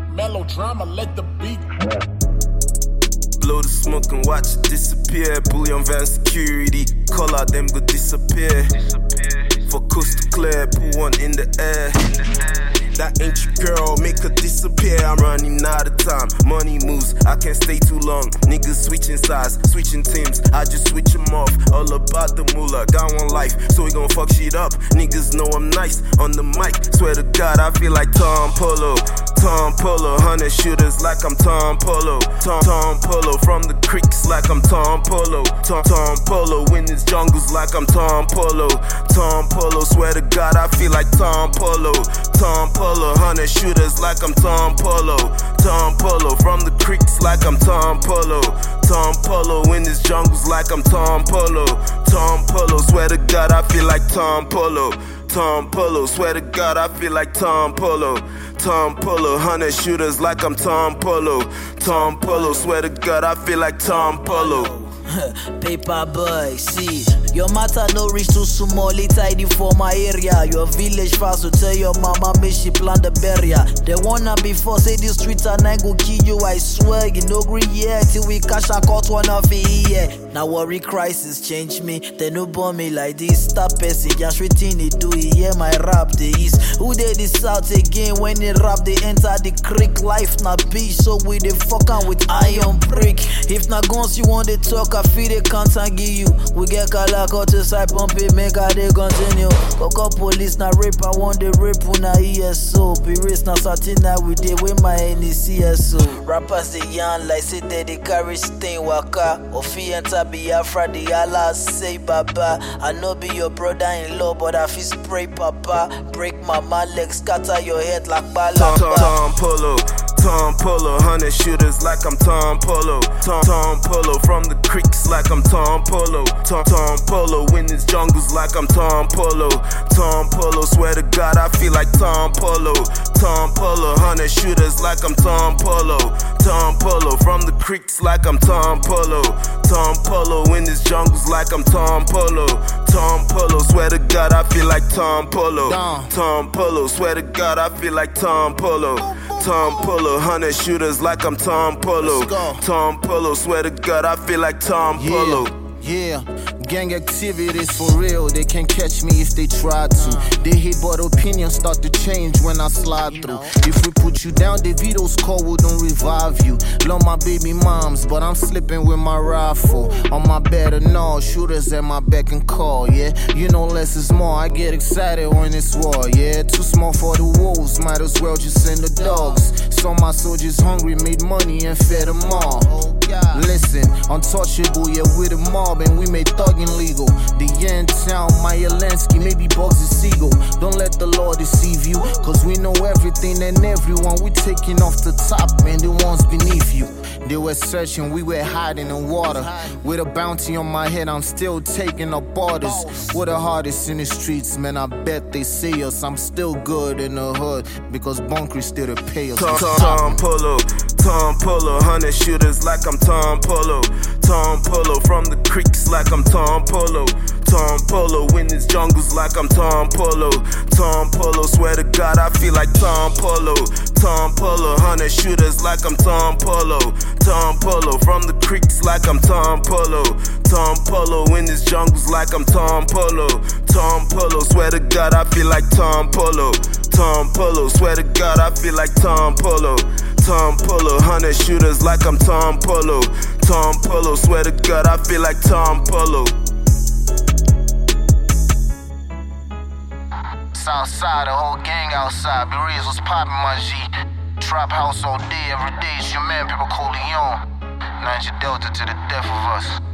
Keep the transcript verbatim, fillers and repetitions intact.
Melodrama, let the beat. Blow the smoke and watch it disappear. Bullion van security, call out them go disappear. For coast to clear, put one in the air. That ain't your girl, make her disappear. I'm running out of time, money moves, I can't stay too long. Niggas switching sides, switching teams, I just switch them off. All about the moolah, got one life, so we gon' fuck shit up. Niggas know I'm nice, on the mic, swear to God I feel like Tom Polo. Tom Polo, hundred shooters like I'm Tom Polo. Tom, Tom Polo, from the creeks like I'm Tom Polo. Tom, Tom Polo, in these jungles like I'm Tom Polo. Tom Polo, swear to God I feel like Tom Polo. Tom Polo, hundred shooters like I'm Tom Polo. Tom Polo, from the creeks like I'm Tom Polo. Tom Polo, in these jungles like I'm Tom Polo. Tom Polo, swear to God I feel like Tom Polo. Tom Polo, swear to God I feel like Tom Polo. Tom Polo, hundred shooters like I'm Tom Polo. Tom Polo, swear to God I feel like Tom Polo. Paper boy, see, your matter no reach too small, it tidy for my area. Your village fast, so tell your mama make she plant the barrier. They wanna before say the streets and I go kill you, I swear. You no green yeah till we cash a cut one of it here. Now worry crisis change me, they no bomb me like this. Stop passing, just waiting they do it, yeah my rap the east. Who they this out again when they rap they enter the creek. Life not beach, so we they fuckin' with iron brick. If not guns you want to talk, I feel they can't give you. We get Kalako to side pump it, make how they continue. Coco police na rape, I want the rape na E S O. Be race na certain now we dey with my N C S O. Rappers they yarn like say that they carry stain waka. Ofi enter Biafra, the Allah say baba. I know be your brother-in-law, but I feel spray papa. Break mama legs, scatter your head like balaba. Tom, Tom Polo, Tom Polo, hundred shooters like I'm Tom Polo. Tom, Tom Polo, from the creeks like I'm Tom Polo. Tom, Tom Polo, in these jungles like I'm Tom Polo. Tom Polo, swear to God I feel like Tom Polo. Tom Polo, hundred shooters like I'm Tom Polo. Tom Polo, from the creeks like I'm Tom Polo. Tom Polo, in these jungles like I'm Tom Polo. Tom Polo, swear to God I feel like Tom Polo. Tom Polo, swear to God I feel like Tom Polo. Tom Polo, hundred shooters like I'm Tom Polo. Tom Polo, swear to God I feel like Tom Polo. Yeah, gang activities for real. They can't catch me if they try to. They hate but opinions start to change when I slide through. If we put you down, the Vito's call will don't revive you. Love my baby moms, but I'm slipping with my rifle. On my bed and all, shooters at my beck and call, yeah. You know less is more, I get excited when it's war, yeah. Too small for the wolves, might as well just send the dogs. Saw my soldiers hungry, made money and fed them all. Listen, untouchable, yeah, with them mob and we made thugging legal. The Yen Town, Maya Lansky, maybe Bugsy Siegel. Don't let the Lord deceive you, cause we know everything and everyone. We taking off the top and the ones beneath you. They were searching, we were hiding in water. With a bounty on my head, I'm still taking up orders. We're the hardest in the streets, man, I bet they see us. I'm still good in the hood, because Bunkery still to pay us. Tom, Tom Polo, Tom Polo, hundred shooters like I'm Tom Polo. Tom Polo, from the creeks like I'm Tom Polo. Tom Polo, in these jungles like I'm Tom Polo. Tom Polo, swear to God I feel like Tom Polo. Tom Polo, hundred shooters like I'm Tom Polo. Tom Polo, from the creeks like I'm Tom Polo. Tom Polo, in these jungles like I'm Tom Polo. Tom Polo, swear to God I feel like Tom Polo. Tom Polo, swear to God I feel like Tom Polo. Tom Polo, hundred shooters like I'm Tom Polo. Tom Polo, swear to God I feel like Tom Polo. Southside, the whole gang outside. Bereas was popping my G. Trap house all day, every day. It's your man, people call Leon. Niger Delta to the death of us.